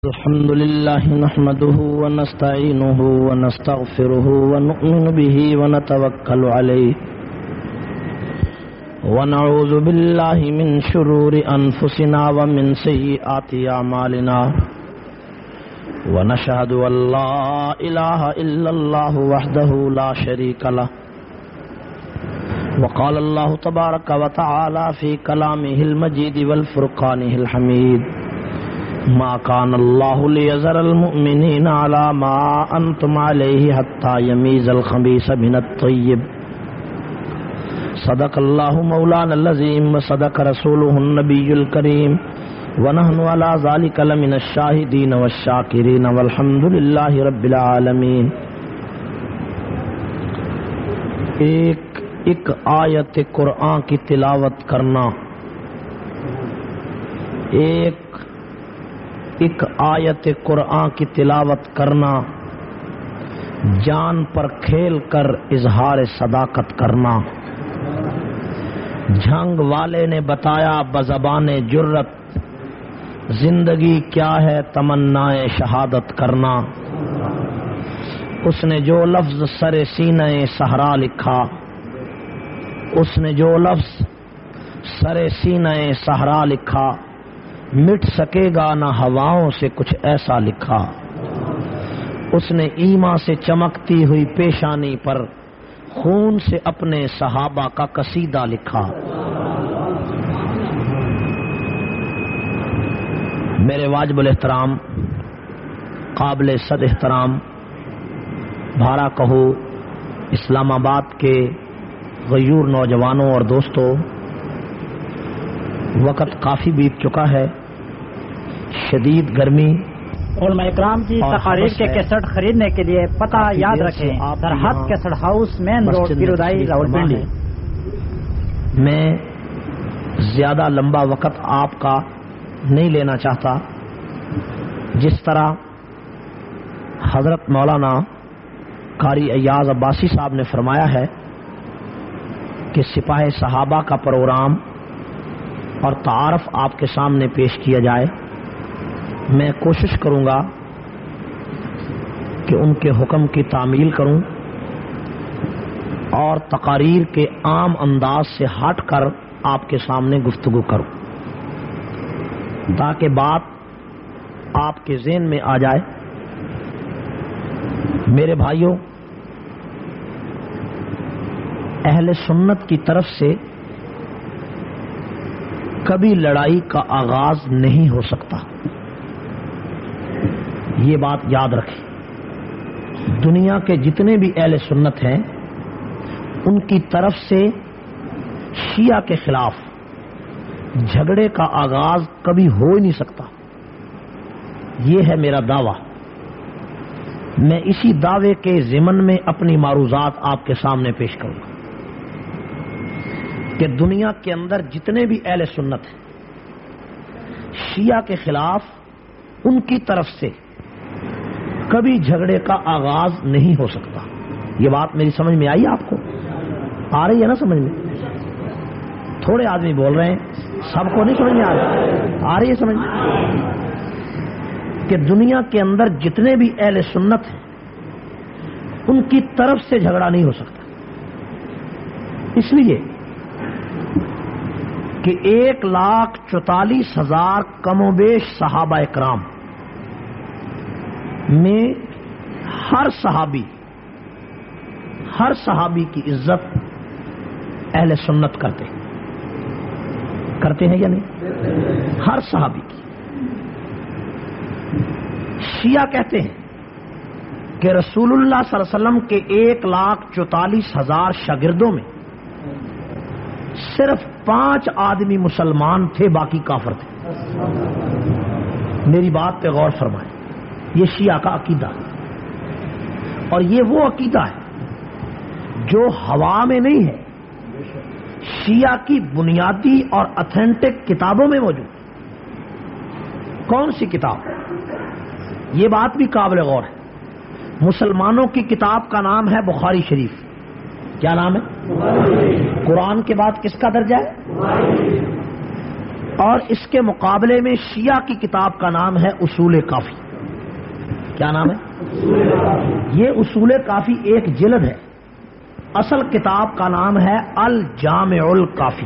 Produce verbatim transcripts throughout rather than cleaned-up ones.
الحمد لله نحمده ونستعينه ونستغفره ونؤمن به ونتوكل عليه ونعوذ بالله من شرور أنفسنا ومن سيئات أعمالنا ونشهد أن لا إله إلا الله وحده لا شريك له وقال الله تبارك وتعالى في كلامه المجيد والفرقانه الحميد ما كان الله ليذر المؤمنين على ما أنتم عليه حتى يميز الخبيث من الطيب صدق الله مولانا العظيم وصدق رسوله النبي الكريم ونحن على ذلك لمن الشاهدين والشاكرين والحمد لله رب العالمين. ایک ایک آیت قرآن کی تلاوت کرنا ایک ایک آیت قرآن کی تلاوت کرنا جان پر کھیل کر اظہار صداقت کرنا. جھنگ والے نے بتایا بزبان جرت زندگی کیا ہے تمنائے شہادت کرنا. اس نے جو لفظ سر سینہ صحرا لکھا اس نے جو لفظ سر سینہ صحرا لکھا مٹ سکے گا نہ ہواؤں سے کچھ ایسا لکھا. اس نے ایمان سے چمکتی ہوئی پیشانی پر خون سے اپنے صحابہ کا قصیدہ لکھا. میرے واجب الاحترام قابل صد احترام بھارا کہو اسلام آباد کے غیور نوجوانوں اور دوستوں، وقت کافی بیت چکا ہے. شدید گرمی علماء اکرام کی تقاریر کے کیسٹ خریدنے کے لیے پتہ یاد رکھیں، Sarhad cassette house main road Pirwadhai Rawalpindi. میں زیادہ لمبا وقت آپ کا نہیں لینا چاہتا. جس طرح حضرت مولانا قاری ایاز عباسی صاحب نے فرمایا ہے کہ سپاہ صحابہ کا پروگرام اور تعارف آپ کے سامنے پیش کیا جائے، میں کوشش کروں گا کہ ان کے حکم کی تعمیل کروں اور تقاریر کے عام انداز سے ہٹ کر آپ کے سامنے گفتگو کروں تاکہ بات آپ کے ذہن میں آ جائے. میرے بھائیوں، اہل سنت کی طرف سے کبھی لڑائی کا آغاز نہیں ہو سکتا، یہ بات یاد رکھیں. دنیا کے جتنے بھی اہل سنت ہیں ان کی طرف سے شیعہ کے خلاف جھگڑے کا آغاز کبھی ہو ہی نہیں سکتا. یہ ہے میرا دعویٰ. میں اسی دعوے کے ضمن میں اپنی معروضات آپ کے سامنے پیش کروں گا کہ دنیا کے اندر جتنے بھی اہل سنت ہیں شیعہ کے خلاف ان کی طرف سے کبھی جھگڑے کا آغاز نہیں ہو سکتا. یہ بات میری سمجھ میں آئی؟ آپ کو آ رہی ہے نا سمجھ میں؟ تھوڑے آدمی بول رہے ہیں، سب کو نہیں سمجھ میں آ رہی؟ آ رہی ہے سمجھ میں کہ دنیا کے اندر جتنے بھی اہل سنت ہیں ان کی طرف سے جھگڑا نہیں ہو سکتا. اس لیے کہ ایک لاکھ چوتالیس ہزار کم و بیش صحابہ اکرام میں ہر صحابی ہر صحابی کی عزت اہل سنت کرتے ہیں کرتے ہیں یا نہیں؟ ہر صحابی کی. شیعہ کہتے ہیں کہ رسول اللہ صلی اللہ علیہ وسلم کے ایک لاکھ چوتالیس ہزار شاگردوں میں صرف پانچ آدمی مسلمان تھے، باقی کافر تھے. میری بات پہ غور فرمائیں. یہ شیعہ کا عقیدہ ہے اور یہ وہ عقیدہ ہے جو ہوا میں نہیں ہے، شیعہ کی بنیادی اور اتھینٹک کتابوں میں موجود. کون سی کتاب؟ یہ بات بھی قابل غور ہے. مسلمانوں کی کتاب کا نام ہے بخاری شریف. کیا نام ہے؟ قرآن کے بعد کس کا درجہ ہے؟ اور اس کے مقابلے میں شیعہ کی کتاب کا نام ہے اصول کافی. کیا نام ہے؟ یہ اصول کافی ایک جلد ہے. اصل کتاب کا نام ہے الجامع الکافی.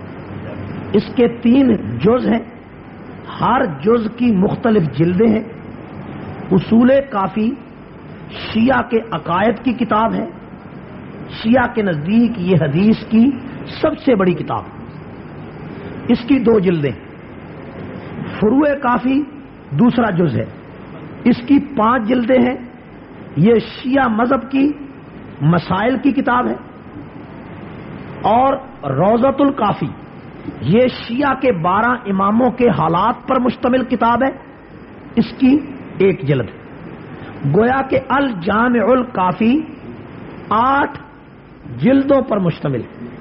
اس کے تین جز ہیں، ہر جز کی مختلف جلدیں ہیں. اصول کافی شیعہ کے عقائد کی کتاب ہے. شیعہ کے نزدیک یہ حدیث کی سب سے بڑی کتاب. اس کی دو جلدیں. فروع کافی دوسرا جز ہے، اس کی پانچ جلدیں ہیں. یہ شیعہ مذہب کی مسائل کی کتاب ہے. اور روضۃ الکافی یہ شیعہ کے بارہ اماموں کے حالات پر مشتمل کتاب ہے. اس کی ایک جلد. گویا کہ الجامع الکافی آٹھ جلدوں پر مشتمل.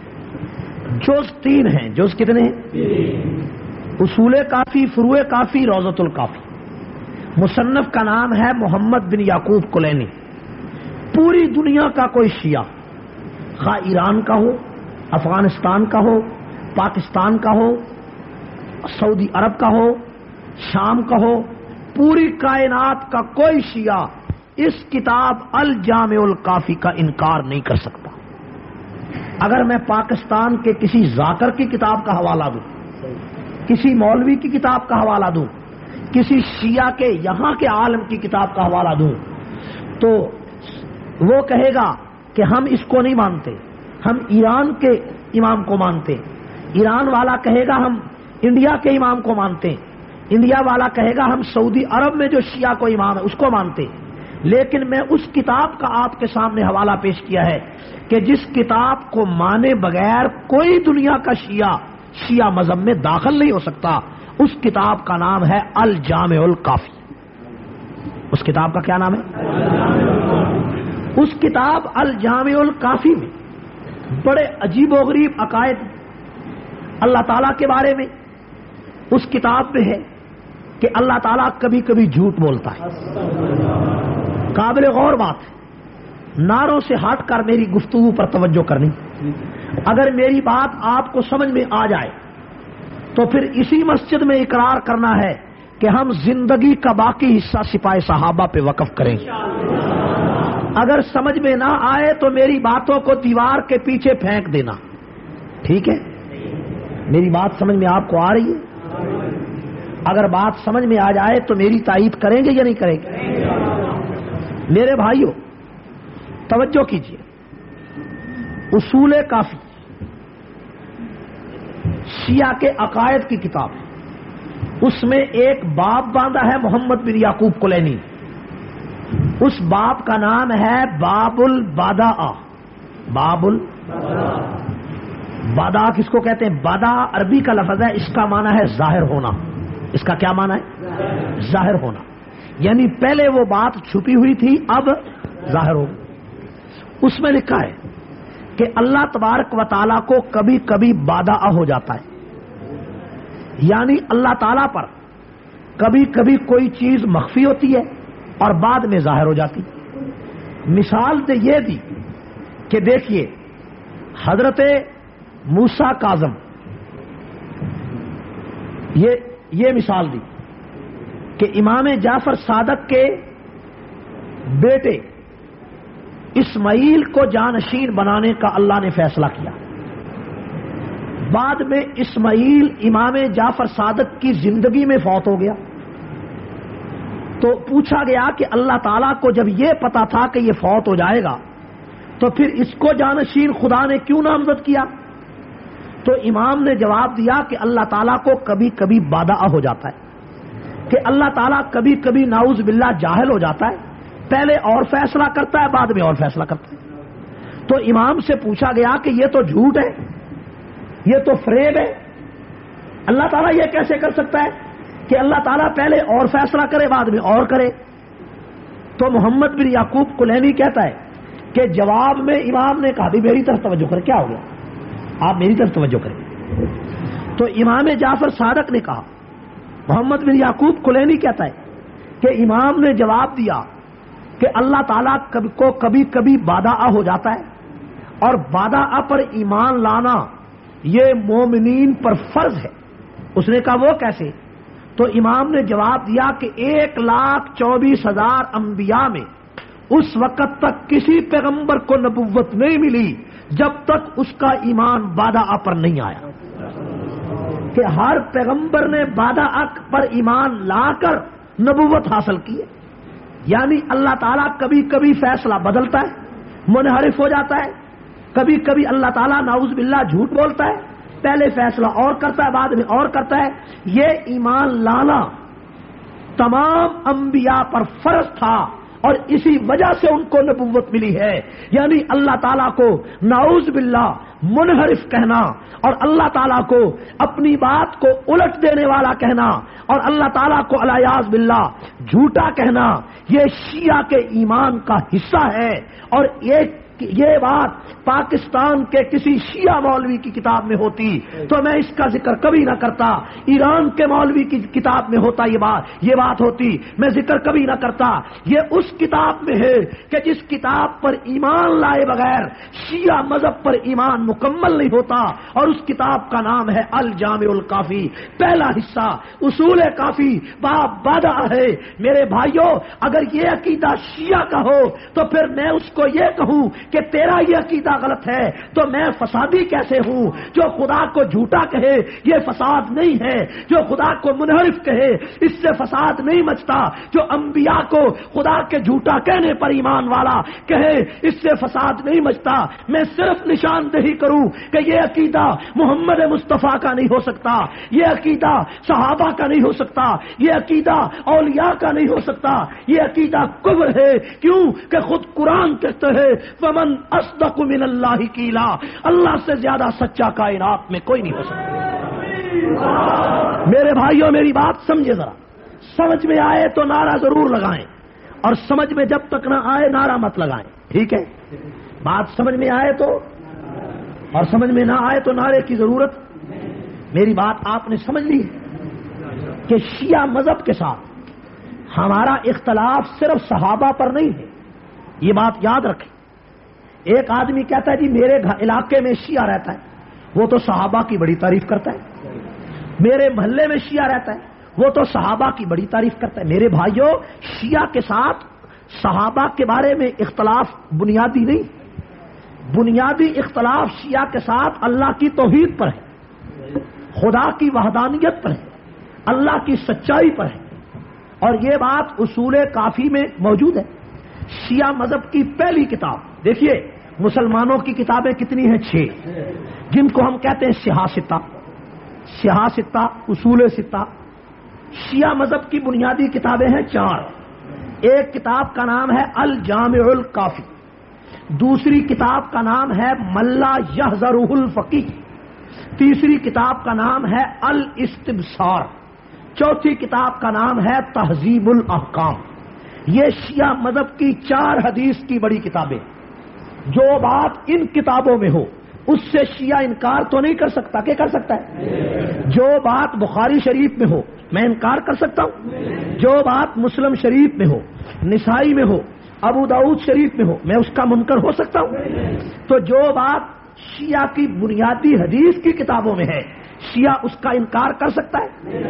جز تین ہیں. جز کتنے ہیں؟ اصول کافی، فروع کافی، روضۃ الکافی. مصنف کا نام ہے محمد بن یعقوب کلینی. پوری دنیا کا کوئی شیعہ، خواہ ایران کا ہو، افغانستان کا ہو، پاکستان کا ہو، سعودی عرب کا ہو، شام کا ہو، پوری کائنات کا کوئی شیعہ اس کتاب الجامع الکافی کا انکار نہیں کر سکتا. اگر میں پاکستان کے کسی ذاکر کی کتاب کا حوالہ دوں، کسی مولوی کی کتاب کا حوالہ دوں، کسی شیعہ کے یہاں کے عالم کی کتاب کا حوالہ دوں، تو وہ کہے گا کہ ہم اس کو نہیں مانتے، ہم ایران کے امام کو مانتے. ایران والا کہے گا ہم انڈیا کے امام کو مانتے. انڈیا والا کہے گا ہم سعودی عرب میں جو شیعہ کو امام ہے اس کو مانتے. لیکن میں اس کتاب کا آپ کے سامنے حوالہ پیش کیا ہے کہ جس کتاب کو مانے بغیر کوئی دنیا کا شیعہ شیعہ مذہب میں داخل نہیں ہو سکتا. اس کتاب کا نام ہے الجامع الکافی. اس کتاب کا کیا نام ہے؟ اس کتاب الجامع الکافی میں بڑے عجیب و غریب عقائد اللہ تعالیٰ کے بارے میں اس کتاب میں ہے کہ اللہ تعالیٰ کبھی کبھی جھوٹ بولتا ہے. قابل غور بات ہے. نعروں سے ہٹ کر میری گفتگو پر توجہ کرنی. اگر میری بات آپ کو سمجھ میں آ جائے تو پھر اسی مسجد میں اقرار کرنا ہے کہ ہم زندگی کا باقی حصہ سپاہ صحابہ پہ وقف کریں. اگر سمجھ میں نہ آئے تو میری باتوں کو دیوار کے پیچھے پھینک دینا. ٹھیک ہے؟ میری بات سمجھ میں آپ کو آ رہی ہے؟ اگر بات سمجھ میں آ جائے تو میری تائید کریں گے یا نہیں کریں گے؟ میرے بھائیوں توجہ کیجیے. اصول کافی شیعہ کے عقائد کی کتاب ہے. اس میں ایک باب باندھا ہے محمد بن یعقوب کلینی. اس باب کا نام ہے باب البداء. باب البداء. بدا کس کو کہتے ہیں؟ بدا عربی کا لفظ ہے. اس کا معنی ہے ظاہر ہونا. اس کا کیا معنی ہے؟ ظاہر ہونا. یعنی پہلے وہ بات چھپی ہوئی تھی، اب ظاہر ہو. اس میں لکھا ہے کہ اللہ تبارک و تعالیٰ کو کبھی کبھی بادہ ہو جاتا ہے. یعنی اللہ تعالیٰ پر کبھی کبھی کوئی چیز مخفی ہوتی ہے اور بعد میں ظاہر ہو جاتی. مثال تو یہ دی کہ دیکھیے حضرت موسیٰ کاظم، یہ یہ مثال دی کہ امام جعفر صادق کے بیٹے اسماعیل کو جانشین بنانے کا اللہ نے فیصلہ کیا. بعد میں اسماعیل امام جعفر صادق کی زندگی میں فوت ہو گیا. تو پوچھا گیا کہ اللہ تعالیٰ کو جب یہ پتا تھا کہ یہ فوت ہو جائے گا تو پھر اس کو جانشین خدا نے کیوں نامزد کیا؟ تو امام نے جواب دیا کہ اللہ تعالیٰ کو کبھی کبھی بادہ ہو جاتا ہے، کہ اللہ تعالیٰ کبھی کبھی نعوذ باللہ جاہل ہو جاتا ہے، پہلے اور فیصلہ کرتا ہے بعد میں اور فیصلہ کرتا ہے. تو امام سے پوچھا گیا کہ یہ تو جھوٹ ہے، یہ تو فریب ہے. اللہ تعالیٰ یہ کیسے کر سکتا ہے کہ اللہ تعالیٰ پہلے اور فیصلہ کرے بعد میں اور کرے؟ تو محمد بن یعقوب کلینی کہتا ہے کہ جواب میں امام نے کہا بھی میری طرف توجہ کرے. کیا ہو گیا؟ آپ میری طرف توجہ کریں. تو امام جعفر صادق نے کہا، محمد بن یعقوب کلینی کہتا ہے کہ امام نے جواب دیا کہ اللہ تعالیٰ کو کبھی کبھی بادہ ہو جاتا ہے، اور بادہ پر ایمان لانا یہ مومنین پر فرض ہے. اس نے کہا وہ کیسے؟ تو امام نے جواب دیا کہ ایک لاکھ چوبیس ہزار انبیاء میں اس وقت تک کسی پیغمبر کو نبوت نہیں ملی جب تک اس کا ایمان بادہ پر نہیں آیا، کہ ہر پیغمبر نے بادہ پر ایمان لا کر نبوت حاصل کی ہے۔ یعنی اللہ تعالیٰ کبھی کبھی فیصلہ بدلتا ہے، منحرف ہو جاتا ہے، کبھی کبھی اللہ تعالیٰ نعوذ باللہ جھوٹ بولتا ہے، پہلے فیصلہ اور کرتا ہے بعد میں اور کرتا ہے۔ یہ ایمان لانا تمام انبیاء پر فرض تھا اور اسی وجہ سے ان کو نبوت ملی ہے۔ یعنی اللہ تعالیٰ کو نعوذ باللہ منحرف کہنا اور اللہ تعالیٰ کو اپنی بات کو الٹ دینے والا کہنا اور اللہ تعالیٰ کو الیاذ باللہ جھوٹا کہنا، یہ شیعہ کے ایمان کا حصہ ہے۔ اور ایک یہ بات پاکستان کے کسی شیعہ مولوی کی کتاب میں ہوتی تو میں اس کا ذکر کبھی نہ کرتا، ایران کے مولوی کی کتاب میں ہوتا یہ بات یہ بات ہوتی میں ذکر کبھی نہ کرتا۔ یہ اس کتاب میں ہے کہ جس کتاب پر ایمان لائے بغیر شیعہ مذہب پر ایمان مکمل نہیں ہوتا، اور اس کتاب کا نام ہے الجامع الکافی۔ پہلا حصہ اصول کافی باب بادہ ہے۔ میرے بھائیوں، اگر یہ عقیدہ شیعہ کا ہو تو پھر میں اس کو یہ کہوں کہ تیرا یہ عقیدہ غلط ہے تو میں فسادی کیسے ہوں؟ جو خدا کو جھوٹا کہے یہ فساد نہیں ہے، جو خدا کو منحرف کہے اس سے فساد نہیں مچتا، جو انبیاء کو خدا کے جھوٹا کہنے پر ایمان والا کہے اس سے فساد نہیں مچتا۔ میں صرف نشاندہی کروں کہ یہ عقیدہ محمد مصطفیٰ کا نہیں ہو سکتا، یہ عقیدہ صحابہ کا نہیں ہو سکتا، یہ عقیدہ اولیاء کا نہیں ہو سکتا، یہ عقیدہ کفر ہے۔ کیوں کہ خود قرآن کہتا ہے ومن اصدق من اللہ قیلا، اللہ سے زیادہ سچا کائنات میں کوئی نہیں ہو سکتا۔ میرے بھائیوں میری بات سمجھے ذرا، سمجھ میں آئے تو نعرہ ضرور لگائیں، اور سمجھ میں جب تک نہ آئے نعرہ مت لگائیں، ٹھیک ہے؟ بات سمجھ میں آئے تو، اور سمجھ میں نہ آئے تو نعرے کی ضرورت۔ میری بات آپ نے سمجھ لی کہ شیعہ مذہب کے ساتھ ہمارا اختلاف صرف صحابہ پر نہیں ہے، یہ بات یاد رکھیں۔ ایک آدمی کہتا ہے جی میرے علاقے میں شیعہ رہتا ہے، وہ تو صحابہ کی بڑی تعریف کرتا ہے۔ میرے محلے میں شیعہ رہتا ہے، وہ تو صحابہ کی بڑی تعریف کرتا ہے۔ میرے بھائیوں، شیعہ کے ساتھ صحابہ کے بارے میں اختلاف بنیادی نہیں، بنیادی اختلاف شیعہ کے ساتھ اللہ کی توحید پر ہے، خدا کی وحدانیت پر ہے، اللہ کی سچائی پر ہے، اور یہ بات اصول کافی میں موجود ہے۔ شیعہ مذہب کی پہلی کتاب دیکھیے، مسلمانوں کی کتابیں کتنی ہیں؟ چھ، جن کو ہم کہتے ہیں سیاستہ، سیاستہ اصول ستہ۔ شیعہ مذہب کی بنیادی کتابیں ہیں چار۔ ایک کتاب کا نام ہے الجامع الکافی، دوسری کتاب کا نام ہے ملا یحذرہ الفقیہ، تیسری کتاب کا نام ہے الاستبصار، چوتھی کتاب کا نام ہے تہذیب الاحکام۔ یہ شیعہ مذہب کی چار حدیث کی بڑی کتابیں۔ جو بات ان کتابوں میں ہو اس سے شیعہ انکار تو نہیں کر سکتا، کہ کر سکتا ہے؟ جو بات بخاری شریف میں ہو میں انکار کر سکتا ہوں، جو بات مسلم شریف میں ہو، نسائی میں ہو، ابو داؤد شریف میں ہو، میں اس کا منکر ہو سکتا ہوں؟ تو جو بات شیعہ کی بنیادی حدیث کی کتابوں میں ہے شیعہ اس کا انکار کر سکتا ہے؟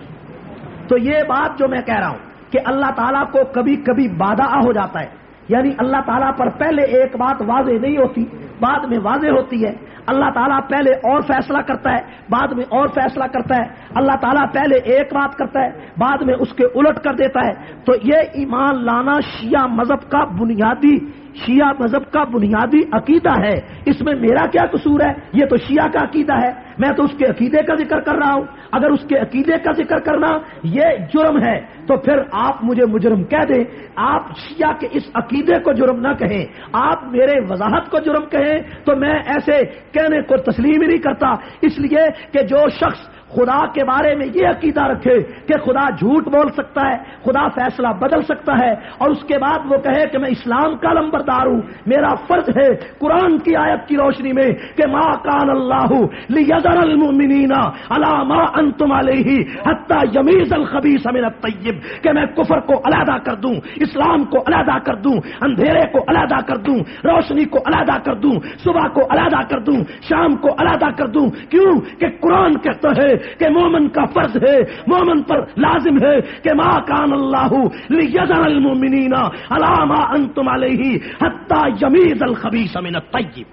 تو یہ بات جو میں کہہ رہا ہوں کہ اللہ تعالیٰ کو کبھی کبھی بادہ ہو جاتا ہے، یعنی اللہ تعالیٰ پر پہلے ایک بات واضح نہیں ہوتی بعد میں واضح ہوتی ہے، اللہ تعالیٰ پہلے اور فیصلہ کرتا ہے بعد میں اور فیصلہ کرتا ہے، اللہ تعالیٰ پہلے ایک بات کرتا ہے بعد میں اس کے الٹ کر دیتا ہے۔ تو یہ ایمان لانا شیعہ مذہب کا بنیادی شیعہ مذہب کا بنیادی عقیدہ ہے۔ اس میں میرا کیا قصور ہے؟ یہ تو شیعہ کا عقیدہ ہے، میں تو اس کے عقیدے کا ذکر کر رہا ہوں۔ اگر اس کے عقیدے کا ذکر کرنا یہ جرم ہے تو پھر آپ مجھے مجرم کہہ دیں، آپ شیعہ کے اس عقیدے کو جرم نہ کہیں، آپ میرے وضاحت کو جرم کہیں تو میں ایسے کہنے کو تسلیم ہی نہیں کرتا۔ اس لیے کہ جو شخص خدا کے بارے میں یہ عقیدہ رکھے کہ خدا جھوٹ بول سکتا ہے، خدا فیصلہ بدل سکتا ہے، اور اس کے بعد وہ کہے کہ میں اسلام کا لمبردار ہوں، میرا فرض ہے قرآن کی آیت کی روشنی میں کہ ما کان اللہ لیذر المؤمنین علی ما انتم علیہ حتی یمیز الخبیث من الطیب، کہ میں کفر کو علیحدہ کر دوں، اسلام کو علیحدہ کر دوں، اندھیرے کو علیحدہ کر دوں، روشنی کو علیحدہ کر دوں، صبح کو علیحدہ کر دوں، شام کو علیحدہ کر دوں۔ کیوں کہ قرآن کہتا ہے کہ مومن کا فرض ہے، مومن پر لازم ہے کہ ما کان اللہ لیذر المؤمنین علی ما انتم علیہ حتی یمیز الخبیث من الطیب۔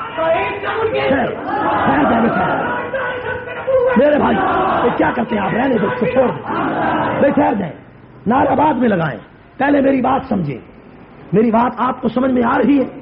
میرے بھائی کیا کرتے ہیں آپ؟ رہنے دو، چھوڑ دیں، بے ٹھہر جائیں، نعرہ بعد میں لگائیں، پہلے میری بات سمجھیں۔ میری بات آپ کو سمجھ میں آ رہی ہے؟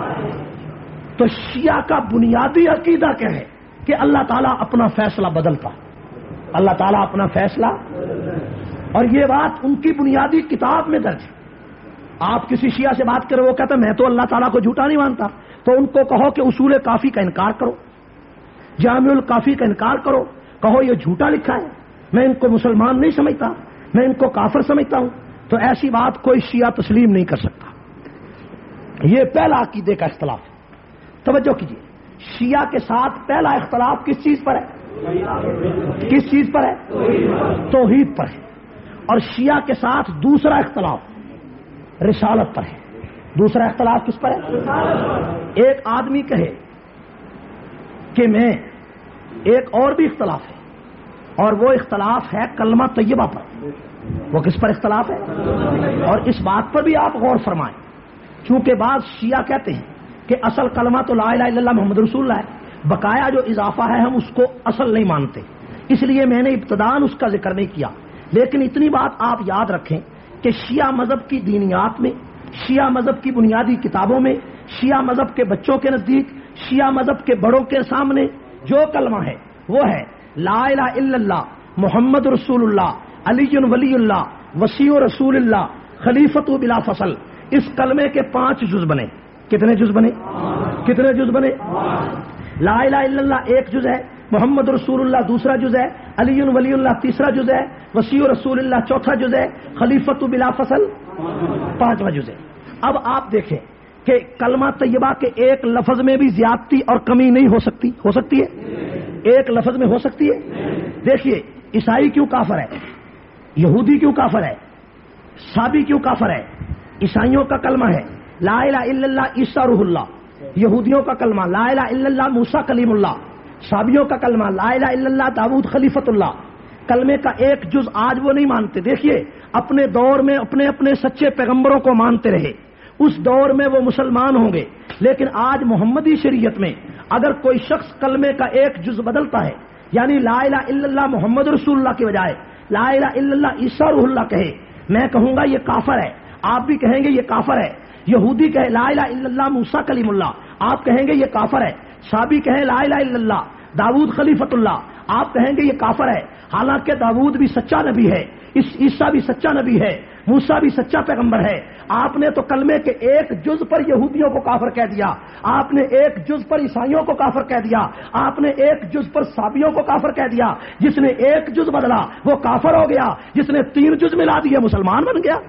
تو شیعہ کا بنیادی عقیدہ کیا ہے کہ اللہ تعالیٰ اپنا فیصلہ بدلتا، اللہ تعالیٰ اپنا فیصلہ، اور یہ بات ان کی بنیادی کتاب میں درج ہے۔ آپ کسی شیعہ سے بات کرو، وہ کہتا ہے میں تو اللہ تعالیٰ کو جھوٹا نہیں مانتا، تو ان کو کہو کہ اصول کافی کا انکار کرو، جامع الکافی کا انکار کرو، کہو یہ جھوٹا لکھا ہے، میں ان کو مسلمان نہیں سمجھتا، میں ان کو کافر سمجھتا ہوں، تو ایسی بات کوئی شیعہ تسلیم نہیں کر سکتا۔ یہ پہلا عقیدے کا اختلاف ہے۔ توجہ کیجیے، شیعہ کے ساتھ پہلا اختلاف کس چیز پر ہے؟ کس چیز پر ہے؟ توحید پر ہے۔ اور شیعہ کے ساتھ دوسرا اختلاف رسالت پر ہے۔ دوسرا اختلاف کس پر ہے؟ ایک آدمی کہے کہ میں، ایک اور بھی اختلاف ہے، اور وہ اختلاف ہے کلمہ طیبہ پر۔ وہ کس پر اختلاف ہے؟ اور اس بات پر بھی آپ غور فرمائیں، چونکہ بعض شیعہ کہتے ہیں کہ اصل کلمہ تو لا الہ الا اللہ محمد رسول اللہ ہے، بقایا جو اضافہ ہے ہم اس کو اصل نہیں مانتے، اس لیے میں نے ابتداءً اس کا ذکر نہیں کیا۔ لیکن اتنی بات آپ یاد رکھیں کہ شیعہ مذہب کی دینیات میں، شیعہ مذہب کی بنیادی کتابوں میں، شیعہ مذہب کے بچوں کے نزدیک، شیعہ مذہب کے بڑوں کے سامنے جو کلمہ ہے وہ ہے لا الہ الا اللہ محمد رسول اللہ علی ولی اللہ وسیع رسول اللہ خلیفۃ بلا فصل۔ اس کلمے کے پانچ جز بنے۔ کتنے جز بنے؟ کتنے جز بنے؟ لا الہ الا اللہ ایک جز ہے، محمد رسول اللہ دوسرا جز ہے، علی ولی اللہ تیسرا جز ہے، وسیع رسول اللہ چوتھا جز ہے، خلیفۃ بلا فصل پانچواں جز ہے۔ اب آپ دیکھیں کہ کلمہ طیبہ کے ایک لفظ میں بھی زیادتی اور کمی نہیں ہو سکتی؟ ہو سکتی ہے؟ ایک لفظ میں ہو سکتی ہے؟ دیکھیے، عیسائی کیوں کافر ہے؟ یہودی کیوں کافر ہے؟ صابی کیوں کافر ہے؟ عیسائیوں کا کلمہ ہے لا الہ الا اللہ عیسیٰ روح اللہ، یہودیوں کا کلمہ لا الہ الا اللہ موسیٰ کلیم اللہ، صابیوں کا کلمہ لا الہ الا اللہ داؤد خلیفۃ اللہ۔ کلمے کا ایک جز آج وہ نہیں مانتے۔ دیکھیے، اپنے دور میں اپنے اپنے سچے پیغمبروں کو مانتے رہے، اس دور میں وہ مسلمان ہوں گے، لیکن آج محمدی شریعت میں اگر کوئی شخص کلمے کا ایک جز بدلتا ہے، یعنی لا الہ الا اللہ محمد رسول اللہ کی بجائے لا الہ الا اللہ عیسیٰ روح اللہ کہے، میں کہوں گا یہ کافر ہے، آپ بھی کہیں گے یہ کافر ہے۔ یہودی کہے لا الہ الا اللہ موسیٰ کلیم اللہ، آپ کہیں گے یہ کافر ہے۔ صابی کہے لا الہ الا اللہ داؤد خلیفۃ اللہ، آپ کہیں گے یہ کافر ہے۔ حالانکہ داؤد بھی سچا نبی ہے، اس عیسیٰ بھی سچا نبی ہے، موسیٰ بھی سچا پیغمبر ہے۔ آپ نے تو کلمے کے ایک جز پر یہودیوں کو کافر کہہ دیا، آپ نے ایک جز پر عیسائیوں کو کافر کہہ دیا، آپ نے ایک جز پر صابیوں کو کافر کہہ دیا۔ جس نے ایک جز بدلا وہ کافر ہو گیا، جس نے تین جز ملا دیا مسلمان بن گیا۔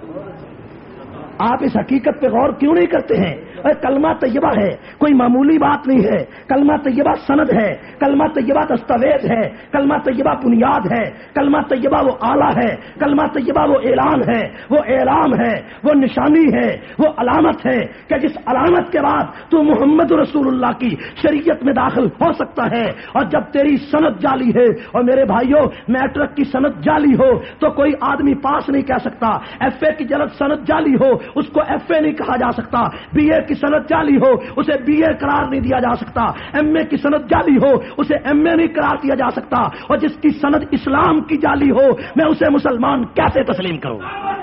آپ اس حقیقت پہ غور کیوں نہیں کرتے ہیں؟ اے کلمہ طیبہ ہے، کوئی معمولی بات نہیں ہے، کلمہ طیبہ سند ہے، کلمہ طیبہ دستاویز ہے، کلمہ طیبہ بنیاد ہے، کلمہ طیبہ وہ آلہ ہے، کلمہ طیبہ وہ اعلان ہے، وہ اعلام ہے، وہ نشانی ہے، وہ علامت ہے کہ جس علامت کے بعد تو محمد رسول اللہ کی شریعت میں داخل ہو سکتا ہے۔ اور جب تیری سند جعلی ہے، اور میرے بھائیوں میٹرک کی سند جعلی ہو تو کوئی آدمی پاس نہیں کہہ سکتا، ایف اے کی جلد سند جعلی ہو اس کو ایف اے نہیں کہا جا سکتا، بی اے کی سند جعلی ہو اسے بی اے قرار نہیں دیا جا سکتا، ایم اے کی سند جعلی ہو اسے ایم اے نہیں قرار دیا جا سکتا، اور جس کی سند اسلام کی جعلی ہو میں اسے مسلمان کیسے تسلیم کروں؟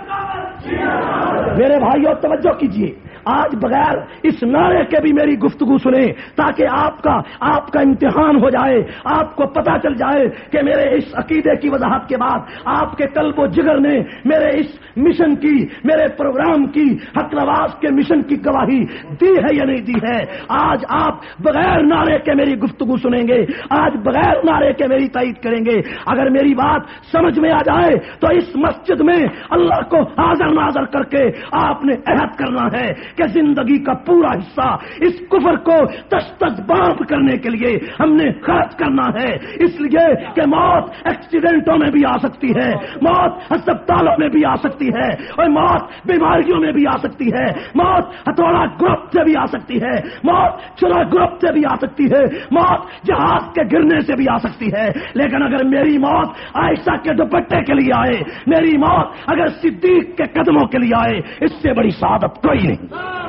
میرے بھائیوں توجہ کیجیے، آج بغیر اس نعرے کے بھی میری گفتگو سنیں تاکہ آپ کا آپ کا امتحان ہو جائے، آپ کو پتا چل جائے کہ میرے اس عقیدے کی وضاحت کے بعد آپ کے قلب و جگر نے میرے اس مشن کی، میرے پروگرام کی، حق نواز کے مشن کی گواہی دی ہے یا نہیں دی ہے۔ آج آپ بغیر نعرے کے میری گفتگو سنیں گے، آج بغیر نعرے کے میری تائید کریں گے۔ اگر میری بات سمجھ میں آ جائے تو اس مسجد میں اللہ کو حاضر ناظر کر کے آپ نے عہد کرنا ہے کہ زندگی کا پورا حصہ اس کفر کو تش تش بام کرنے کے لیے ہم نے خرچ کرنا ہے، اس لیے کہ موت ایکسیڈنٹوں میں بھی آ سکتی ہے، موت ہسپتالوں میں بھی آ سکتی ہے، اور موت بیماریوں میں بھی آ سکتی ہے، موت ہتھوڑا گروپ سے بھی آ سکتی ہے، موت چلا گروپ سے بھی آ سکتی ہے، موت جہاز کے گرنے سے بھی آ سکتی ہے، لیکن اگر میری موت عائشہ کے دوپٹے کے لیے آئے، میری موت اگر صدیق کے قدموں کے لیے آئے، اس سے بڑی سعادت کوئی نہیں۔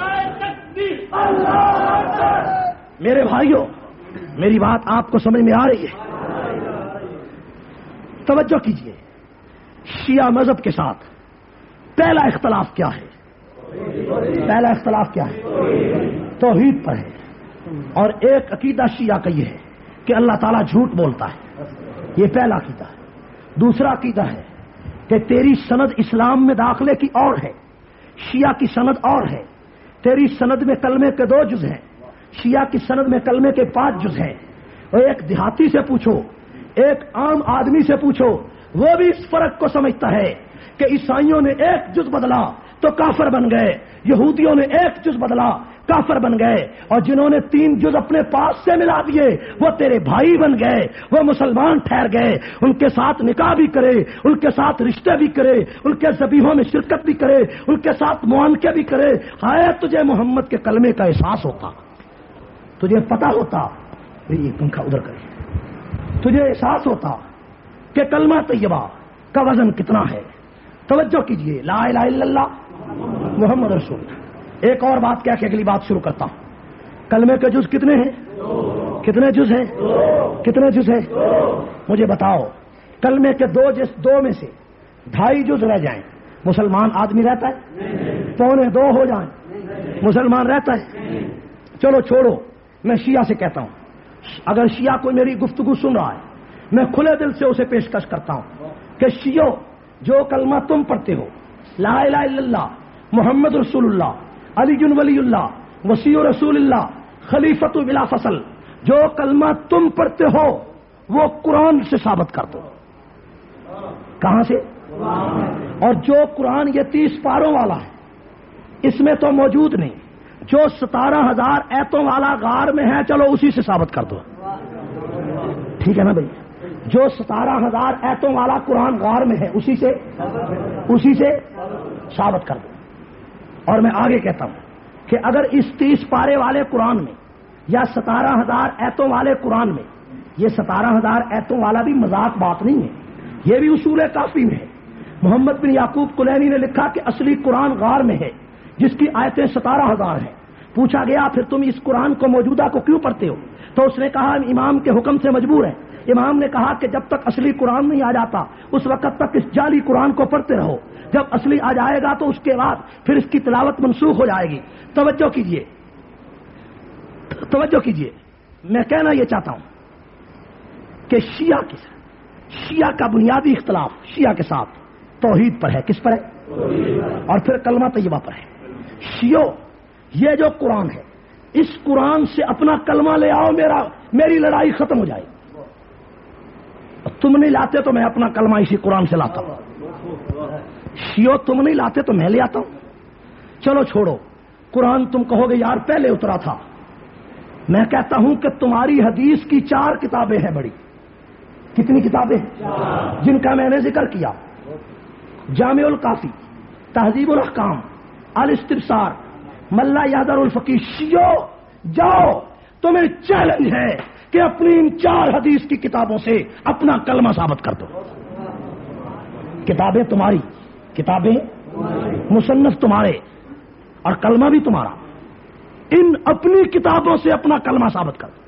میرے بھائیوں، میری بات آپ کو سمجھ میں آ رہی ہے؟ توجہ کیجئے، شیعہ مذہب کے ساتھ پہلا اختلاف کیا ہے؟ پہلا اختلاف کیا ہے؟ توحید پر ہے، اور ایک عقیدہ شیعہ کا یہ ہے کہ اللہ تعالیٰ جھوٹ بولتا ہے، یہ پہلا عقیدہ ہے۔ دوسرا عقیدہ ہے کہ تیری سند اسلام میں داخلے کی اور ہے، شیعہ کی سند اور ہے، تیری سند میں کلمے کے دو جز ہیں، شیعہ کی سند میں کلمے کے پانچ جز ہیں۔ اور ایک دیہاتی سے پوچھو، ایک عام آدمی سے پوچھو، وہ بھی اس فرق کو سمجھتا ہے کہ عیسائیوں نے ایک جز بدلا تو کافر بن گئے، یہودیوں نے ایک جز بدلا کافر بن گئے، اور جنہوں نے تین جز اپنے پاس سے ملا دیے وہ تیرے بھائی بن گئے، وہ مسلمان ٹھہر گئے، ان کے ساتھ نکاح بھی کرے، ان کے ساتھ رشتے بھی کرے، ان کے ذبیحوں میں شرکت بھی کرے، ان کے ساتھ معانقے بھی کرے۔ ہائے تجھے محمد کے کلمے کا احساس ہوتا، تجھے پتا ہوتا، یہ پنکھا ادھر کرے، تجھے احساس ہوتا کہ کلمہ طیبہ کا وزن کتنا ہے۔ توجہ کیجئے، لا الہ الا اللہ محمد رسول اللہ۔ ایک اور بات کیا کہ اگلی بات شروع کرتا ہوں۔ کلمے کے جز کتنے ہیں؟ کتنے جز ہیں؟ کتنے جز ہیں؟ مجھے بتاؤ، کلمے کے دو جز دو میں سے ڈھائی جز رہ جائیں، مسلمان آدمی رہتا ہے؟ پونے دو ہو جائیں، مسلمان رہتا ہے؟ چلو چھوڑو، میں شیعہ سے کہتا ہوں، اگر شیعہ کوئی میری گفتگو سن رہا ہے، میں کھلے دل سے اسے پیشکش کرتا ہوں کہ شیعو، جو کلمہ تم پڑھتے ہو، لا الہ الا اللہ محمد رسول اللہ، علی ولی اللہ، وسیع رسول اللہ، خلیفۃ بلا فصل، جو کلمہ تم پڑھتے ہو وہ قرآن سے ثابت کر دو۔ کہاں سے؟ اور جو قرآن یہ تیس پاروں والا ہے، اس میں تو موجود نہیں، جو ستارہ ہزار ایتوں والا غار میں ہے، چلو اسی سے ثابت کر دو۔ ٹھیک ہے نا بھائی؟ جو ستارہ ہزار ایتوں والا قرآن غار میں ہے، اسی سے اسی سے ثابت کر دو۔ اور میں آگے کہتا ہوں کہ اگر اس تیس پارے والے قرآن میں یا ستارہ ہزار ایتوں والے قرآن میں، یہ ستارہ ہزار ایتوں والا بھی مذاق بات نہیں ہے، یہ بھی اصول کافی میں ہے۔ محمد بن یعقوب کلینی نے لکھا کہ اصلی قرآن غار میں ہے جس کی آیتیں ستارہ ہزار ہیں۔ پوچھا گیا پھر تم اس قرآن کو موجودہ کو کیوں پڑھتے ہو؟ تو اس نے کہا امام کے حکم سے مجبور ہے۔ امام نے کہا کہ جب تک اصلی قرآن نہیں آ جاتا اس وقت تک اس جعلی قرآن کو پڑھتے رہو، جب اصلی آ جائے گا تو اس کے بعد پھر اس کی تلاوت منسوخ ہو جائے گی۔ توجہ کیجئے، توجہ کیجئے، میں کہنا یہ چاہتا ہوں کہ شیعہ کی شیعہ کا بنیادی اختلاف شیعہ کے ساتھ توحید پر ہے۔ کس پر ہے؟ اور پھر کلمہ طیبہ پر ہے۔ شیعو، یہ جو قرآن ہے، اس قرآن سے اپنا کلمہ لے آؤ، میرا میری لڑائی ختم ہو جائے گی۔ تم نہیں لاتے تو میں اپنا کلمہ اسی قرآن سے لاتا ہوں۔ شیعو، تم نہیں لاتے تو میں لے آتا ہوں۔ چلو چھوڑو، قرآن تم کہو گے یار پہلے اترا تھا، میں کہتا ہوں کہ تمہاری حدیث کی چار کتابیں ہیں بڑی۔ کتنی کتابیں؟ جن کا میں نے ذکر کیا، جامع الکافی، تہذیب الاحکام، الاستبصار، ملا یادر الفقی۔ شیعو جاؤ، تمہیں چیلنج ہے کہ اپنی ان چار حدیث کی کتابوں سے اپنا کلمہ ثابت کر دو۔ کتابیں تمہاری، کتابیں مصنف تمہارے، اور کلمہ بھی تمہارا۔ ان اپنی کتابوں سے اپنا کلمہ ثابت کر دو۔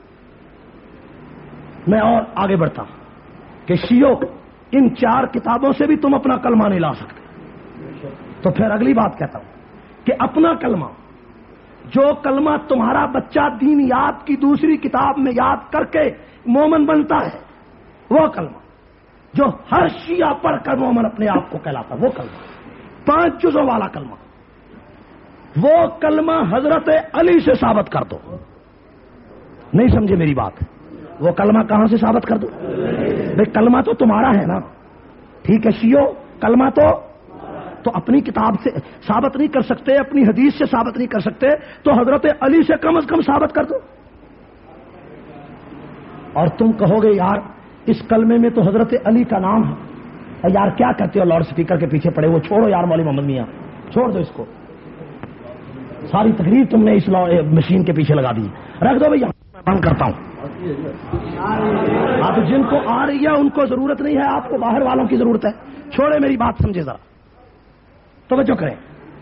میں اور آگے بڑھتا ہوں کہ شیعو، ان چار کتابوں سے بھی تم اپنا کلمہ نہیں لا سکتے۔ تو پھر اگلی بات کہتا ہوں کہ اپنا کلمہ، جو کلمہ تمہارا بچہ دین یاد کی دوسری کتاب میں یاد کر کے مومن بنتا ہے، وہ کلمہ جو ہر شیعہ پڑھ کر مومن اپنے آپ کو کہلاتا، وہ کلمہ پانچ جزوں والا کلمہ، وہ کلمہ حضرت علی سے ثابت کر دو۔ نہیں سمجھے میری بات؟ وہ کلمہ کہاں سے ثابت کر دو؟ بھئی کلمہ تو تمہارا ہے نا، ٹھیک ہے شیعو، کلمہ تو تو اپنی کتاب سے ثابت نہیں کر سکتے، اپنی حدیث سے ثابت نہیں کر سکتے، تو حضرت علی سے کم از کم ثابت کر دو۔ اور تم کہو گے یار اس کلمے میں تو حضرت علی کا نام ہے، اور یار کیا کہتے ہو لاؤڈ اسپیکر کے پیچھے پڑے، وہ چھوڑو یار مولوی محمد میاں، چھوڑ دو اس کو، ساری تقریر تم نے اس مشین کے پیچھے لگا دی، رکھ دو بھائی، میں بند کرتا ہوں۔ آپ جن کو آ رہی ہے ان کو ضرورت نہیں ہے، آپ کو باہر والوں کی ضرورت ہے، چھوڑے میری بات سمجھے ذرا، توجہ کریں،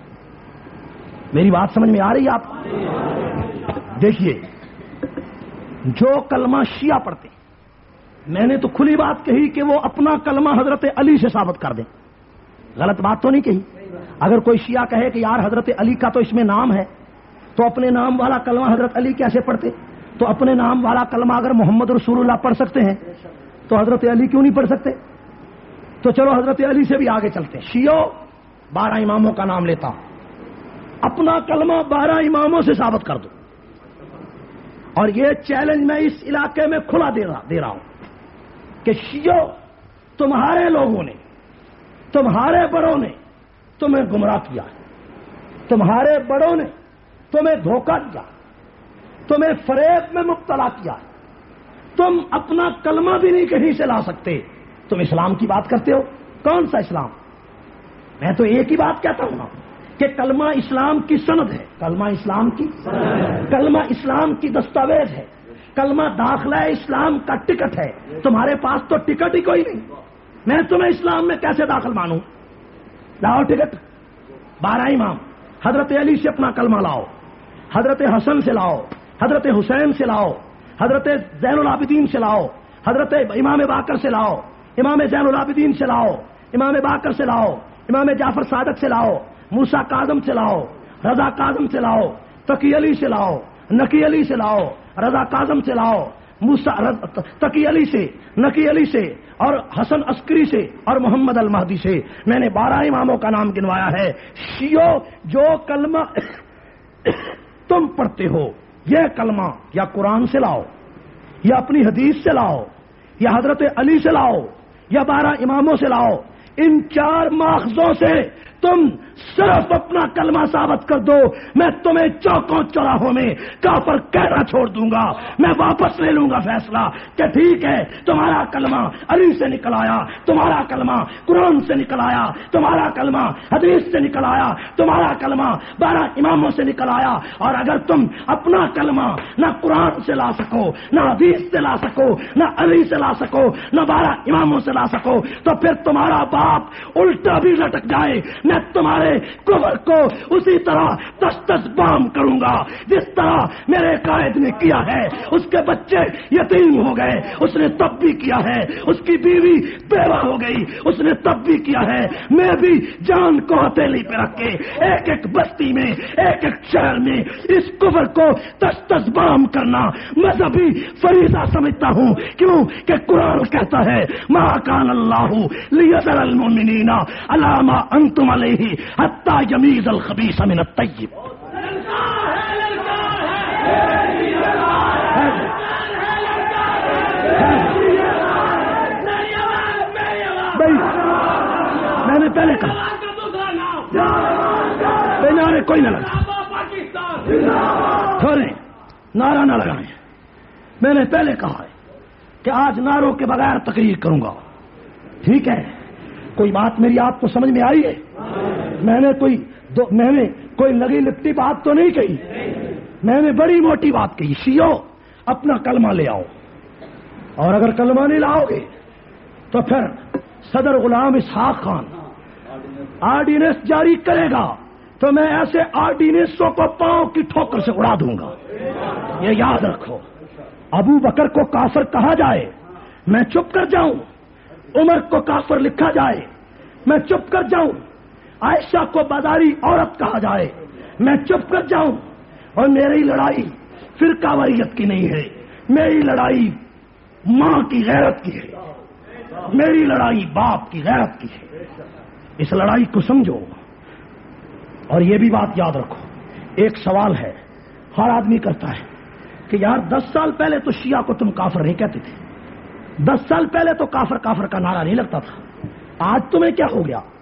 میری بات سمجھ میں آ رہی ہے آپ؟ دیکھیے جو کلمہ شیعہ پڑھتے، میں نے تو کھلی بات کہی کہ وہ اپنا کلمہ حضرت علی سے ثابت کر دیں، غلط بات تو نہیں کہی۔ اگر کوئی شیعہ کہے کہ یار حضرت علی کا تو اس میں نام ہے، تو اپنے نام والا کلمہ حضرت علی کیسے پڑھتے؟ تو اپنے نام والا کلمہ اگر محمد رسول اللہ پڑھ سکتے ہیں تو حضرت علی کیوں نہیں پڑھ سکتے؟ تو چلو حضرت علی سے بھی آگے چلتے ہیں، شیعو بارہ اماموں کا نام لیتا، اپنا کلمہ بارہ اماموں سے ثابت کر دو، اور یہ چیلنج میں اس علاقے میں کھلا دے رہا دے رہا ہوں کہ شیعو تمہارے لوگوں نے، تمہارے بڑوں نے تمہیں گمراہ کیا ہے، تمہارے بڑوں نے تمہیں دھوکہ دیا، تمہیں فریب میں مبتلا کیا ہے، تم اپنا کلمہ بھی نہیں کہیں سے لا سکتے، تم اسلام کی بات کرتے ہو، کون سا اسلام؟ میں تو ایک ہی بات کہتا ہوں کہ کلمہ اسلام کی سند ہے، کلمہ اسلام کی کلمہ اسلام کی دستاویز ہے، کلمہ داخلہ اسلام کا ٹکٹ ہے، تمہارے پاس تو ٹکٹ ہی کوئی نہیں، میں تمہیں اسلام میں کیسے داخل مانوں؟ لاؤ ٹکٹ، بارہ امام، حضرت علی سے اپنا کلمہ لاؤ، حضرت حسن سے لاؤ، حضرت حسین سے لاؤ، حضرت زین العابدین سے لاؤ، حضرت امام باقر سے لاؤ، امام زین العابدین سے لاؤ، امام باقر سے لاؤ، امام جعفر صادق سے لاؤ، موسیٰ کاظم سے لاؤ، رضا کاظم سے لاؤ، تقی علی سے لاؤ، نقی علی سے لاؤ، رضا کاظم سے لاؤ، موسیٰ تقی علی سے، نقی علی سے، اور حسن عسکری سے، اور محمد المہدی سے، میں نے بارہ اماموں کا نام گنوایا ہے۔ شیعو جو کلمہ تم پڑھتے ہو، یہ کلمہ یا قرآن سے لاؤ، یا اپنی حدیث سے لاؤ، یا حضرت علی سے لاؤ، یا بارہ اماموں سے لاؤ، ان چار ماخذوں سے تم صرف اپنا کلمہ ثابت کر دو، میں تمہیں چوکوں چوراہوں میں کافر کہنا چھوڑ دوں گا، میں واپس لے لوں گا فیصلہ کہ ٹھیک ہے تمہارا کلمہ علی سے نکل آیا، تمہارا کلمہ قرآن سے نکل آیا، تمہارا کلمہ حدیث سے نکل آیا، تمہارا کلمہ بارہ اماموں سے نکل آیا، اور اگر تم اپنا کلمہ نہ قرآن سے لا سکو، نہ حدیث سے لا سکو، نہ علی سے لا سکو، نہ بارہ اماموں سے لا سکو، تو پھر تمہارا باپ الٹا بھی لٹک جائے، میں تمہارے کفر کو اسی طرح تشتش بام کروں گا جس طرح میرے قائد نے کیا ہے، اس کے بچے یتیم ہو گئے، اس نے تب بھی کیا ہے، اس کی بیوی بیوہ ہو گئی، اس نے تب بھی کیا ہے، میں بھی جان کو ہتھیلی پہ رکھ کے ایک ایک بستی میں، ایک ایک شہر میں اس کفر کو تشتش بام کرنا مذہبی فریضہ سمجھتا ہوں، کیوں کہ قرآن کہتا ہے ما کان اللہ لیذر المؤمنین علی ما انتم علیہ حتی یمیز الخبیث من الطیب۔ میں نے پہلے کہا نعرے کوئی نہ لگا، تھوڑے نعرہ نہ لگائیں، میں نے پہلے کہا ہے کہ آج نعروں کے بغیر تقریر کروں گا، ٹھیک ہے؟ کوئی بات میری آپ کو سمجھ میں آئی ہے؟ میں نے کوئی دو میں نے کوئی لگی لپٹی بات تو نہیں کہی، میں نے بڑی موٹی بات کہی، شیعو اپنا کلمہ لے آؤ، اور اگر کلمہ نہیں لاؤ گے تو پھر صدر غلام اسحاق خان آرڈیننس جاری کرے گا، تو میں ایسے آرڈیننسوں کو پاؤں کی ٹھوکر سے اڑا دوں گا، یہ یاد رکھو۔ ابو بکر کو کافر کہا جائے میں چپ کر جاؤں، عمر کو کافر لکھا جائے میں چپ کر جاؤں، عائشہ کو بازاری عورت کہا جائے میں چپ کر جاؤں، اور میری لڑائی فرقہ واریت کی نہیں ہے، میری لڑائی ماں کی غیرت کی ہے، میری لڑائی باپ کی غیرت کی ہے، اس لڑائی کو سمجھو۔ اور یہ بھی بات یاد رکھو، ایک سوال ہے ہر آدمی کرتا ہے کہ یار دس سال پہلے تو شیعہ کو تم کافر نہیں کہتے تھے، دس سال پہلے تو کافر کافر کا نعرہ نہیں لگتا تھا، آج تمہیں کیا ہو گیا؟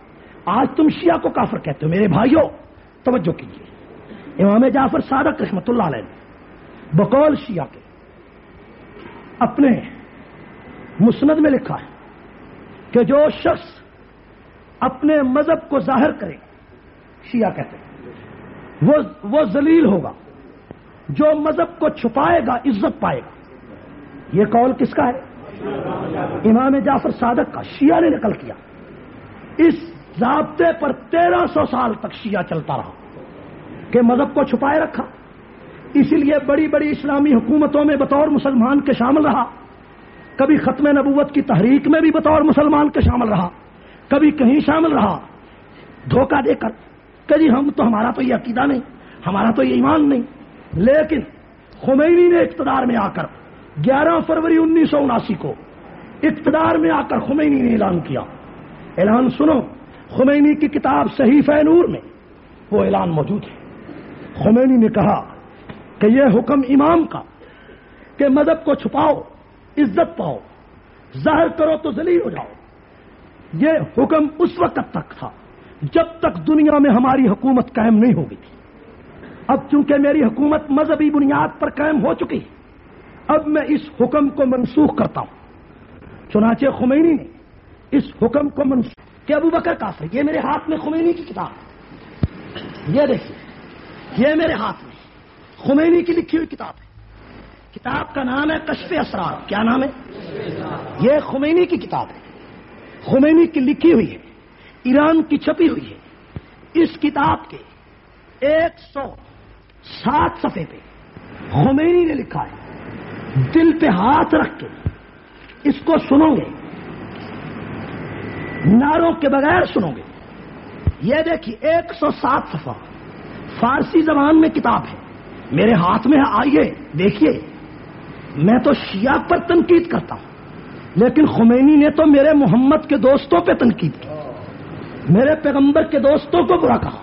آج تم شیعہ کو کافر کہتے ہو. میرے بھائیوں توجہ کیجیے، امام جعفر صادق رحمۃ اللہ علیہ نے بقول شیعہ کے اپنے مسند میں لکھا ہے کہ جو شخص اپنے مذہب کو ظاہر کرے، شیعہ کہتے ہیں، وہ وہ ذلیل ہوگا، جو مذہب کو چھپائے گا عزت پائے گا. یہ قول کس کا ہے؟ امام جعفر صادق کا. شیعہ نے نقل کیا. اس ضابطے پر تیرہ سو سال تک شیعہ چلتا رہا کہ مذہب کو چھپائے رکھا. اسی لیے بڑی بڑی اسلامی حکومتوں میں بطور مسلمان کے شامل رہا، کبھی ختم نبوت کی تحریک میں بھی بطور مسلمان کے شامل رہا، کبھی کہیں شامل رہا دھوکہ دے کر کہ جی ہم تو ہمارا تو یہ عقیدہ نہیں، ہمارا تو یہ ایمان نہیں. لیکن خمینی نے اقتدار میں آ کر گیارہ فروری انیس سو اناسی کو اقتدار میں آ کر خمینی نے اعلان کیا. اعلان سنو، خمینی کی کتاب صحیفہ نور میں وہ اعلان موجود ہے. خمینی نے کہا کہ یہ حکم امام کا کہ مذہب کو چھپاؤ عزت پاؤ، ظاہر کرو تو ذلیل ہو جاؤ، یہ حکم اس وقت تک تھا جب تک دنیا میں ہماری حکومت قائم نہیں ہو گئی تھی. اب چونکہ میری حکومت مذہبی بنیاد پر قائم ہو چکی ہے، اب میں اس حکم کو منسوخ کرتا ہوں. چنانچہ خمینی نے اس حکم کو منسوخ کہ ابو بکر کافر. یہ میرے ہاتھ میں خمینی کی کتاب ہے، یہ دیکھیے، یہ میرے ہاتھ میں خمینی کی لکھی ہوئی کتاب ہے. کتاب کا نام ہے کشف اسرار. کیا نام ہے؟ یہ خمینی کی کتاب ہے، خمینی کی لکھی ہوئی ہے، ایران کی چھپی ہوئی ہے. اس کتاب کے ایک سو سات صفحے پہ خمینی نے لکھا ہے، دل پہ ہاتھ رکھ کے اس کو سنو گے، نعروں کے بغیر سنو گے. یہ دیکھیے ایک سو سات صفحہ فارسی زبان میں کتاب ہے، میرے ہاتھ میں ہے. آئیے دیکھیے. میں تو شیعہ پر تنقید کرتا ہوں، لیکن خمینی نے تو میرے محمد کے دوستوں پہ تنقید کی، میرے پیغمبر کے دوستوں کو برا کہا.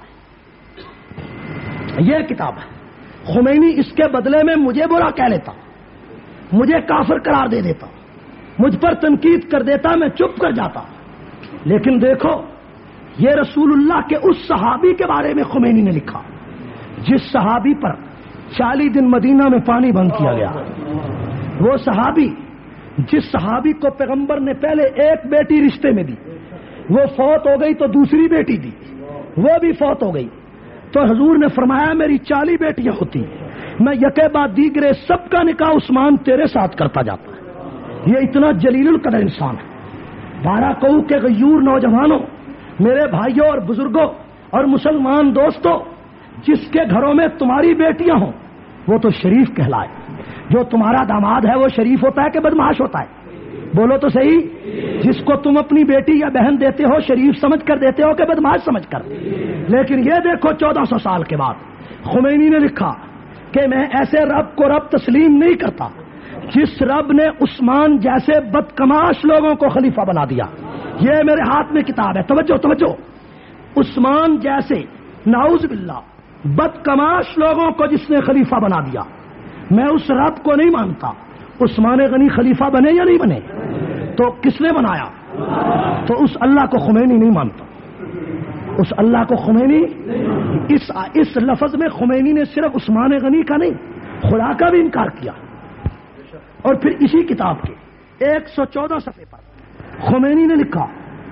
یہ کتاب ہے. خمینی اس کے بدلے میں مجھے برا کہہ لیتا، مجھے کافر قرار دے دیتا، مجھ پر تنقید کر دیتا، میں چپ کر جاتا. لیکن دیکھو یہ رسول اللہ کے اس صحابی کے بارے میں خمینی نے لکھا جس صحابی پر چالیس دن مدینہ میں پانی بند کیا گیا. وہ صحابی جس صحابی کو پیغمبر نے پہلے ایک بیٹی رشتے میں دی، وہ فوت ہو گئی تو دوسری بیٹی دی، وہ بھی فوت ہو گئی تو حضور نے فرمایا میری چالیس بیٹیاں ہوتی ہیں، میں یکے بعد دیگرے سب کا نکاح عثمان تیرے ساتھ کرتا جاتا ہے. یہ اتنا جلیل القدر انسان ہے. بارہ کہو کے غیور نوجوانوں، میرے بھائیوں اور بزرگوں اور مسلمان دوستوں، جس کے گھروں میں تمہاری بیٹیاں ہوں وہ تو شریف کہلائے. جو تمہارا داماد ہے وہ شریف ہوتا ہے کہ بدمعاش ہوتا ہے؟ بولو تو صحیح. جس کو تم اپنی بیٹی یا بہن دیتے ہو شریف سمجھ کر دیتے ہو کہ بدمعاش سمجھ کر؟ لیکن یہ دیکھو چودہ سو سال کے بعد خمینی نے لکھا کہ میں ایسے رب کو رب تسلیم نہیں کرتا جس رب نے عثمان جیسے بدکماش لوگوں کو خلیفہ بنا دیا. یہ میرے ہاتھ میں کتاب ہے. توجہ توجہ. عثمان جیسے نعوذ باللہ بدکماش لوگوں کو جس نے خلیفہ بنا دیا، میں اس رب کو نہیں مانتا. عثمان غنی خلیفہ بنے یا نہیں بنے؟ تو کس نے بنایا؟ تو اس اللہ کو خمینی نہیں مانتا. اس اللہ کو خمینی اس اس لفظ میں خمینی نے صرف عثمان غنی کا نہیں خدا کا بھی انکار کیا. اور پھر اسی کتاب کے ایک سو چودہ صفحے پر خمینی نے لکھا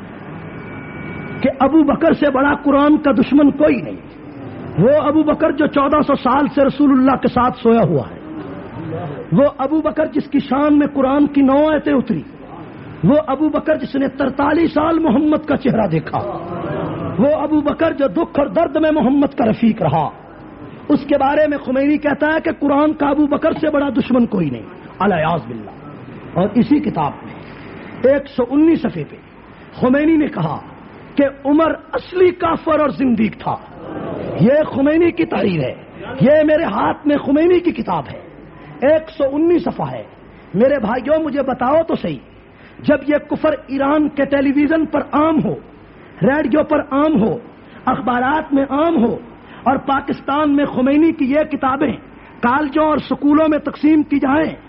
کہ ابو بکر سے بڑا قرآن کا دشمن کوئی نہیں. وہ ابو بکر جو چودہ سو سال سے رسول اللہ کے ساتھ سویا ہوا ہے، وہ ابو بکر جس کی شان میں قرآن کی نو آیتیں اتری، وہ ابو بکر جس نے ترتالیس سال محمد کا چہرہ دیکھا، وہ ابو بکر جو دکھ اور درد میں محمد کا رفیق رہا، اس کے بارے میں خمینی کہتا ہے کہ قرآن کا ابو بکر سے بڑا دشمن کوئی نہیں. الیاذ باللہ. اور اسی کتاب میں ایک سو انیس صفحے پہ خمینی نے کہا کہ عمر اصلی کافر اور زندیق تھا. یہ خمینی کی تحریر ہے. یہ میرے ہاتھ میں خمینی کی کتاب ہے، ایک سو انیس صفحہ ہے. میرے بھائیوں مجھے بتاؤ تو صحیح، جب یہ کفر ایران کے ٹیلی ویژن پر عام ہو، ریڈیو پر عام ہو، اخبارات میں عام ہو، اور پاکستان میں خمینی کی یہ کتابیں کالجوں اور سکولوں میں تقسیم کی جائیں،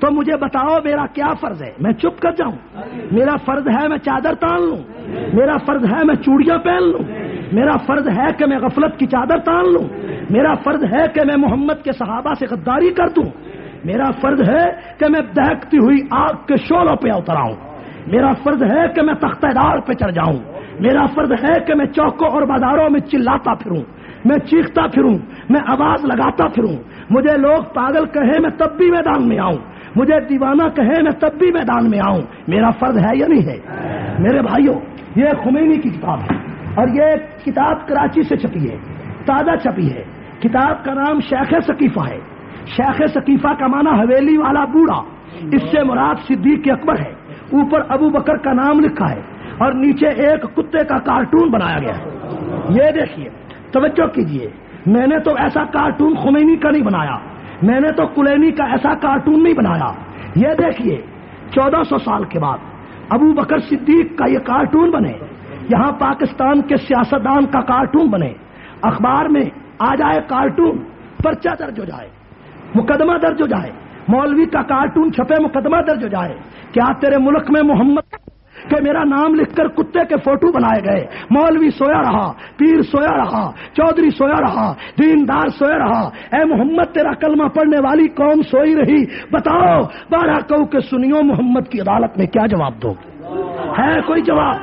تو مجھے بتاؤ میرا کیا فرض ہے؟ میں چپ کر جاؤں؟ میرا فرض ہے میں چادر تان لوں؟ میرا فرض ہے میں چوڑیاں پہن لوں؟ میرا فرض ہے کہ میں غفلت کی چادر تان لوں؟ میرا فرض ہے کہ میں محمد کے صحابہ سے غداری کر دوں؟ میرا فرض ہے کہ میں دہکتی ہوئی آگ کے شعلوں پہ اتر آؤں؟ میرا فرض ہے کہ میں تختہ دار پہ چڑھ جاؤں؟ میرا فرض ہے کہ میں چوکوں اور بازاروں میں چلاتا پھروں، میں چیختا پھروں، میں آواز لگاتا پھروں، مجھے لوگ پاگل کہیں میں تب بھی میدان میں آؤں، مجھے دیوانہ کہیں میں تب بھی میدان میں آؤں؟ میرا فرض ہے یا نہیں ہے؟ میرے بھائیوں، یہ خمینی کی کتاب ہے اور یہ کتاب کراچی سے چھپی ہے، تازہ چھپی ہے۔ کتاب کا نام شیخ ثقیفہ ہے۔ شیخ ثقیفہ کا معنی حویلی والا بوڑھا، اس سے مراد صدیق اکبر ہے۔ اوپر ابو بکر کا نام لکھا ہے اور نیچے ایک کتے کا کارٹون بنایا گیا ہے۔ یہ دیکھیے، توجہ کیجئے، میں نے تو ایسا کارٹون خمینی کا نہیں بنایا، میں نے تو کلینی کا ایسا کارٹون نہیں بنایا۔ یہ دیکھیے، چودہ سو سال کے بعد ابو بکر صدیق کا یہ کارٹون بنے، یہاں پاکستان کے سیاستدان کا کارٹون بنے، اخبار میں آ جائے کارٹون، پرچہ درج ہو جائے، مقدمہ درج ہو جائے، مولوی کا کارٹون چھپے، مقدمہ درج ہو جائے۔ کیا تیرے ملک میں محمد کہ میرا نام لکھ کر کتے کے فوٹو بنائے گئے، مولوی سویا رہا، پیر سویا رہا، چودھری سویا رہا، دیندار سویا رہا، اے محمد تیرا کلمہ پڑھنے والی قوم سوئی رہی؟ بتاؤ بارہ کو کہ سنیو محمد کی عدالت میں کیا جواب دو؟ ہے کوئی جواب؟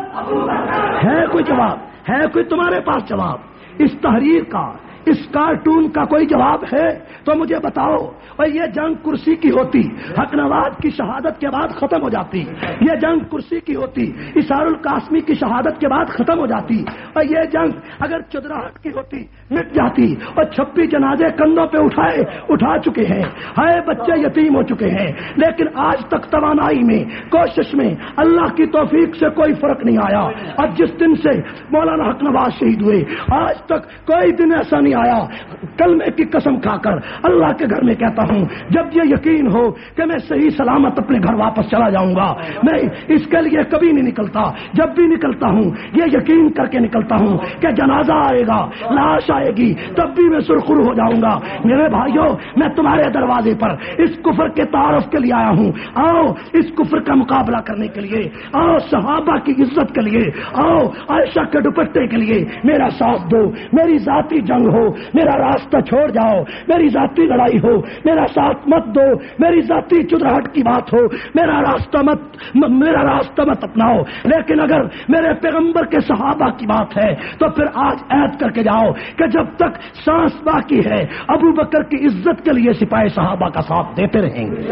ہے کوئی جواب؟ ہے کوئی تمہارے پاس جواب؟ اس تحریر کا، اس کارٹون کا کوئی جواب ہے تو مجھے بتاؤ۔ اور یہ جنگ کرسی کی ہوتی، حق نواز کی شہادت کے بعد ختم ہو جاتی، یہ جنگ کرسی کی ہوتی، اسار القاسمی کی شہادت کے بعد ختم ہو جاتی، اور یہ جنگ اگر چودراہٹ کی ہوتی مٹ جاتی، اور چھپی جنازے کندھوں پہ اٹھائے اٹھا چکے ہیں، ہائے بچے یتیم ہو چکے ہیں، لیکن آج تک توانائی میں، کوشش میں اللہ کی توفیق سے کوئی فرق نہیں آیا۔ اور جس دن سے مولانا حق نواز شہید ہوئے آج تک کوئی دن ایسا نہیں آیا، کلمے کی قسم کھا کر اللہ کے گھر میں کہتا ہوں، جب یہ یقین ہو کہ میں صحیح سلامت اپنے گھر واپس چلا جاؤں گا، میں اس کے لیے کبھی نہیں نکلتا۔ جب بھی نکلتا ہوں یہ یقین کر کے نکلتا ہوں کہ جنازہ آئے گا، لاش آئے گی، تب بھی میں سرخرو ہو جاؤں گا۔ میرے بھائیوں، میں تمہارے دروازے پر اس کفر کے تعارف کے لیے آیا ہوں۔ آؤ اس کفر کا مقابلہ کرنے کے لیے، آؤ صحابہ کی عزت کے لیے، آؤ عائشہ کے دوپٹے کے لیے میرا ساتھ دو۔ میری ذاتی جنگ ہو، میرا راستہ چھوڑ جاؤ، میری ذاتی لڑائی ہو، میرا ساتھ مت دو، میری ذاتی چدراہٹ کی بات ہو، میرا راستہ مت میرا راستہ مت اپناؤ، لیکن اگر میرے پیغمبر کے صحابہ کی بات ہے تو پھر آج عہد کر کے جاؤ کہ جب تک سانس باقی ہے ابو بکر کی عزت کے لیے سپاہی صحابہ کا ساتھ دیتے رہیں گے۔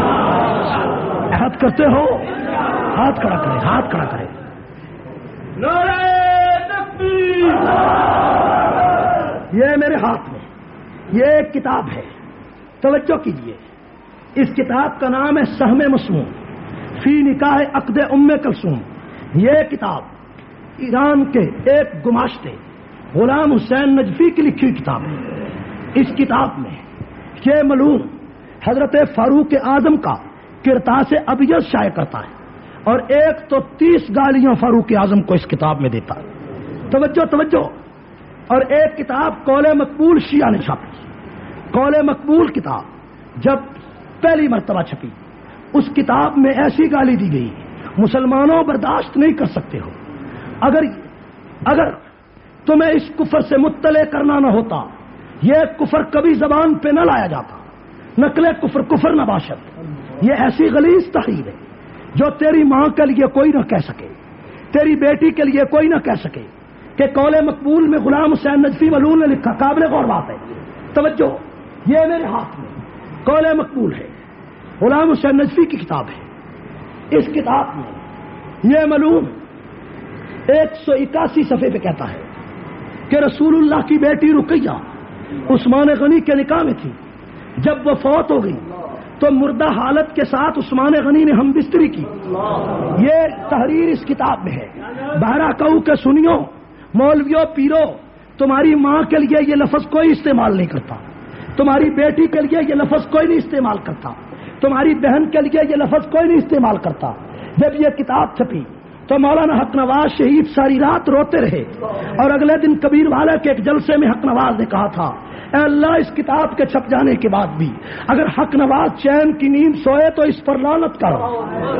عہد کرتے ہو؟ ہاتھ کھڑا کریں، ہاتھ کھڑا کریں۔ نعرہ تکبیر! یہ میرے ہاتھ میں یہ ایک کتاب ہے، توجہ کیجیے۔ اس کتاب کا نام ہے سہم مسموم فی نکاح عقد ام کلثوم۔ یہ کتاب ایران کے ایک گماشتے غلام حسین نجفی کی لکھی کتاب ہے۔ اس کتاب میں یہ ملعون حضرت فاروق اعظم کا کرتاس ابیض شائع کرتا ہے اور ایک تو تیس گالیاں فاروق اعظم کو اس کتاب میں دیتا ہے۔ توجہ توجہ۔ اور ایک کتاب قول مقبول شیعہ نے چھاپی۔ قول مقبول کتاب جب پہلی مرتبہ چھپی، اس کتاب میں ایسی گالی دی گئی مسلمانوں برداشت نہیں کر سکتے ہو۔ اگر اگر تمہیں اس کفر سے مطلع کرنا نہ ہوتا، یہ کفر کبھی زبان پہ نہ لایا جاتا۔ نقل کفر کفر نہ باشد، یہ ایسی غلیظ تحریر ہے جو تیری ماں کے لیے کوئی نہ کہہ سکے، تیری بیٹی کے لیے کوئی نہ کہہ سکے کہ قول مقبول میں غلام حسین نجفی ملعون نے لکھا۔ قابل غور بات ہے، توجہ۔ یہ میرے ہاتھ میں قول مقبول ہے، غلام حسین نجفی کی کتاب ہے۔ اس کتاب میں یہ ملعون ایک سو اکاسی صفحے پہ کہتا ہے کہ رسول اللہ کی بیٹی رقیہ عثمان غنی کے نکاح میں تھی، جب وہ فوت ہو گئی تو مردہ حالت کے ساتھ عثمان غنی نے ہم بستری کی۔ یہ تحریر اس کتاب میں ہے۔ بہرا کہوں کہ سنیو مولویوں پیرو، تمہاری ماں کے لیے یہ لفظ کوئی استعمال نہیں کرتا، تمہاری بیٹی کے لیے یہ لفظ کوئی نہیں استعمال کرتا، تمہاری بہن کے لیے یہ لفظ کوئی نہیں استعمال کرتا۔ جب یہ کتاب چھپی تو مولانا حق نواز شہید ساری رات روتے رہے، اور اگلے دن کبیر والے کے ایک جلسے میں حق نواز نے کہا تھا اے اللہ اس کتاب کے چھپ جانے کے بعد بھی اگر حق نواز چین کی نیند سوئے تو اس پر لعنت کرو۔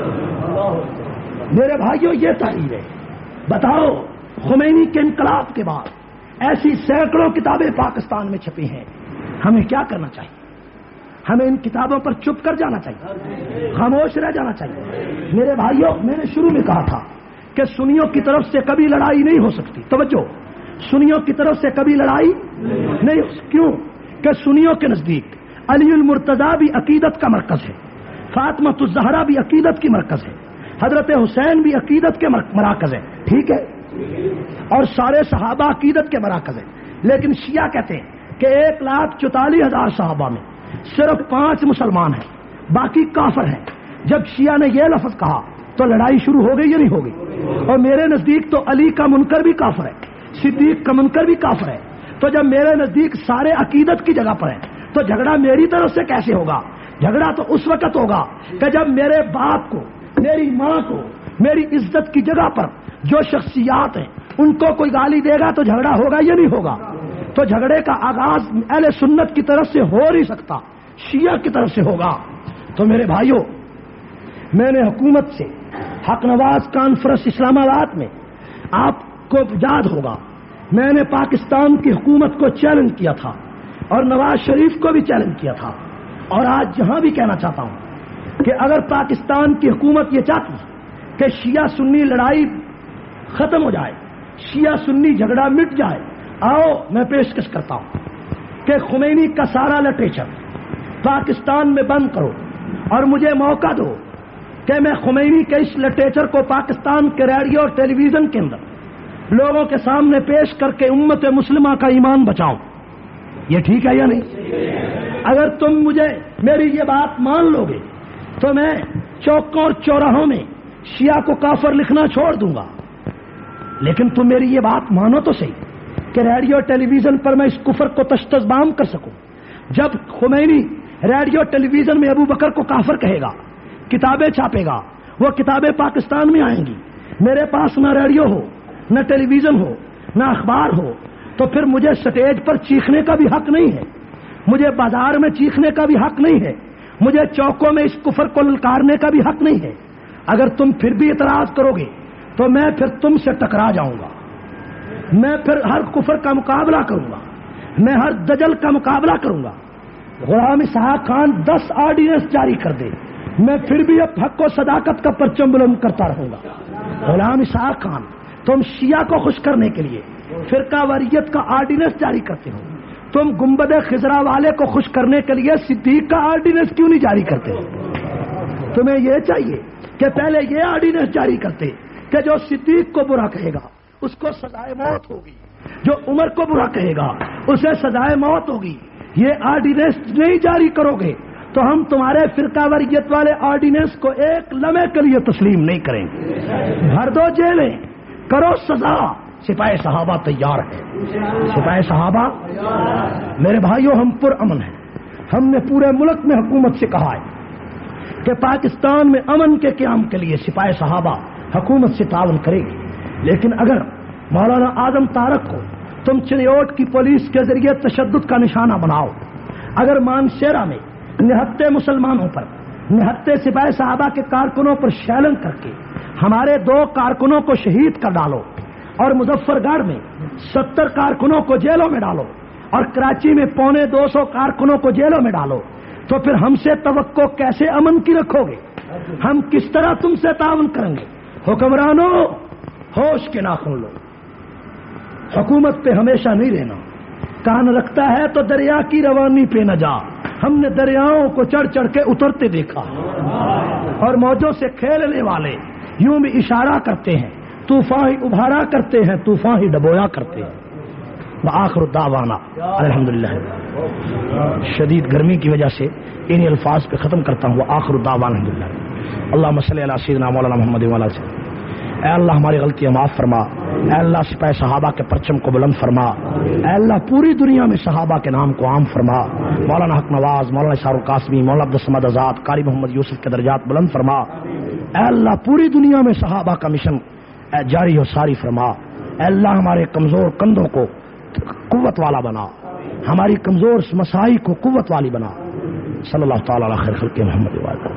میرے بھائیوں یہ تحریر ہے۔ بتاؤ خمینی کے انقلاب کے بعد ایسی سینکڑوں کتابیں پاکستان میں چھپی ہیں، ہمیں کیا کرنا چاہیے؟ ہمیں ان کتابوں پر چپ کر جانا چاہیے، خاموش رہ جانا چاہیے؟ میرے بھائیوں میں نے شروع میں کہا تھا کہ سنیوں کی طرف سے کبھی لڑائی نہیں ہو سکتی۔ توجہ، سنیوں کی طرف سے کبھی لڑائی نہیں ہو سکتی۔ کیوں کہ سنیوں کے نزدیک علی المرتضیٰ بھی عقیدت کا مرکز ہے، فاطمہ الزہرا بھی عقیدت کی مرکز ہے، حضرت حسین بھی عقیدت کے مراکز ہے، ٹھیک ہے، اور سارے صحابہ عقیدت کے مراکز ہیں۔ لیکن شیعہ کہتے ہیں کہ ایک لاکھ چوتالیس ہزار صحابہ میں صرف پانچ مسلمان ہیں، باقی کافر ہیں۔ جب شیعہ نے یہ لفظ کہا تو لڑائی شروع ہو گئی یا نہیں ہو گئی؟ اور میرے نزدیک تو علی کا منکر بھی کافر ہے، صدیق کا منکر بھی کافر ہے۔ تو جب میرے نزدیک سارے عقیدت کی جگہ پر ہیں تو جھگڑا میری طرف سے کیسے ہوگا؟ جھگڑا تو اس وقت ہوگا کہ جب میرے باپ کو، میری ماں کو، میری عزت کی جگہ پر جو شخصیات ہیں ان کو کوئی گالی دے گا تو جھگڑا ہوگا یا نہیں ہوگا؟ تو جھگڑے کا آغاز اہل سنت کی طرف سے ہو نہیں سکتا، شیعہ کی طرف سے ہوگا۔ تو میرے بھائیوں، میں نے حکومت سے حق نواز کانفرنس اسلام آباد میں، آپ کو یاد ہوگا، میں نے پاکستان کی حکومت کو چیلنج کیا تھا اور نواز شریف کو بھی چیلنج کیا تھا، اور آج یہاں بھی کہنا چاہتا ہوں کہ اگر پاکستان کی حکومت یہ چاہتی ہے کہ شیعہ سنی لڑائی ختم ہو جائے، شیعہ سنی جھگڑا مٹ جائے، آؤ میں پیشکش کرتا ہوں کہ خمینی کا سارا لٹریچر پاکستان میں بند کرو اور مجھے موقع دو کہ میں خمینی کے اس لٹریچر کو پاکستان کے ریڈیو اور ٹیلی ویژن کے اندر لوگوں کے سامنے پیش کر کے امت مسلمہ کا ایمان بچاؤں۔ یہ ٹھیک ہے یا نہیں؟ اگر تم مجھے میری یہ بات مان لو گے تو میں چوکوں اور چوراہوں میں شیعہ کو کافر لکھنا چھوڑ دوں گا۔ لیکن تم میری یہ بات مانو تو صحیح کہ ریڈیو ٹیلی ویژن پر میں اس کفر کو تشتزبام کر سکوں۔ جب خمینی ریڈیو ٹیلی ویژن میں ابو بکر کو کافر کہے گا، کتابیں چھاپے گا، وہ کتابیں پاکستان میں آئیں گی، میرے پاس نہ ریڈیو ہو، نہ ٹیلی ویژن ہو، نہ اخبار ہو، تو پھر مجھے سٹیج پر چیخنے کا بھی حق نہیں ہے، مجھے بازار میں چیخنے کا بھی حق نہیں ہے، مجھے چوکوں میں اس کفر کو للکارنے کا بھی حق نہیں ہے۔ اگر تم پھر بھی اعتراض کرو گے تو میں پھر تم سے ٹکرا جاؤں گا، میں پھر ہر کفر کا مقابلہ کروں گا، میں ہر دجل کا مقابلہ کروں گا۔ غلام اسحاق خان دس آرڈیننس جاری کر دے، میں پھر بھی اب حق و صداقت کا پرچم بلند کرتا رہوں گا۔ غلام اسحاق خان، تم شیعہ کو خوش کرنے کے لیے فرقہ واریت کا آرڈیننس جاری کرتے ہو، تم گنبد خضرا والے کو خوش کرنے کے لیے صدیق کا آرڈیننس کیوں نہیں جاری کرتے؟ تمہیں یہ چاہیے کہ پہلے یہ آرڈیننس جاری کرتے کہ جو صدیق کو برا کہے گا اس کو سزائے موت ہوگی، جو عمر کو برا کہے گا اسے سزائے موت ہوگی۔ یہ آرڈیننس نہیں جاری کرو گے تو ہم تمہارے فرقہ واریت والے آرڈیننس کو ایک لمحے کے لیے تسلیم نہیں کریں گے۔ بھر دو جیلیں، کرو سزا، سپاہی صحابہ تیار ہے، سپاہی صحابہ۔ میرے بھائیوں، ہم پر امن ہیں، ہم نے پورے ملک میں حکومت سے کہا ہے کہ پاکستان میں امن کے قیام کے لیے سپاہی صحابہ حکومت سے تعاون کرے گی۔ لیکن اگر مولانا اعظم طارق کو تم چنیوٹ کی پولیس کے ذریعے تشدد کا نشانہ بناؤ، اگر مانشیرہ میں نہتے مسلمانوں پر، نہتے سپاہی صحابہ کے کارکنوں پر شیلنگ کر کے ہمارے دو کارکنوں کو شہید کر ڈالو، اور مظفر گڑھ میں ستر کارکنوں کو جیلوں میں ڈالو، اور کراچی میں پونے دو سو کارکنوں کو جیلوں میں ڈالو، تو پھر ہم سے توقع کیسے امن کی رکھو گے؟ ہم کس طرح تم سے تعاون کریں گے؟ حکمرانوں، ہوش کے ناخن لو، حکومت پہ ہمیشہ نہیں رہنا، کان رکھتا ہے تو دریا کی روانی پہ نہ جا۔ ہم نے دریاؤں کو چڑھ چڑھ کے اترتے دیکھا، اور موجوں سے کھیلنے والے یوں بھی اشارہ کرتے ہیں، طوفان ہی ابھارا کرتے ہیں، طوفان ہی ڈبویا کرتے ہیں۔ وآخر دعوانا الحمدللہ۔ شدید گرمی کی وجہ سے انہی الفاظ پہ ختم کرتا ہوں، وآخر دعوانا الحمدللہ۔ اللہم صلی علی سیدنا مولانا محمد وعلی آلہ وسلم۔ اے اللہ ہماری غلطیاں معاف فرما، اے اللہ سپاہ صحابہ کے پرچم کو بلند فرما، اے اللہ پوری دنیا میں صحابہ کے نام کو عام فرما، مولانا حق نواز، مولانا اشار القاسمی، مولانا عبدالصمد آزاد، قاری محمد یوسف کے درجات بلند فرما، اے اللہ پوری دنیا میں صحابہ کا مشن اے جاری و ساری فرما، اے اللہ ہمارے کمزور کندھوں کو قوت والا بنا، ہماری کمزور مسائی کو قوت والی بنا. صلی اللہ تعالی علی خیر خلق محمد وعلی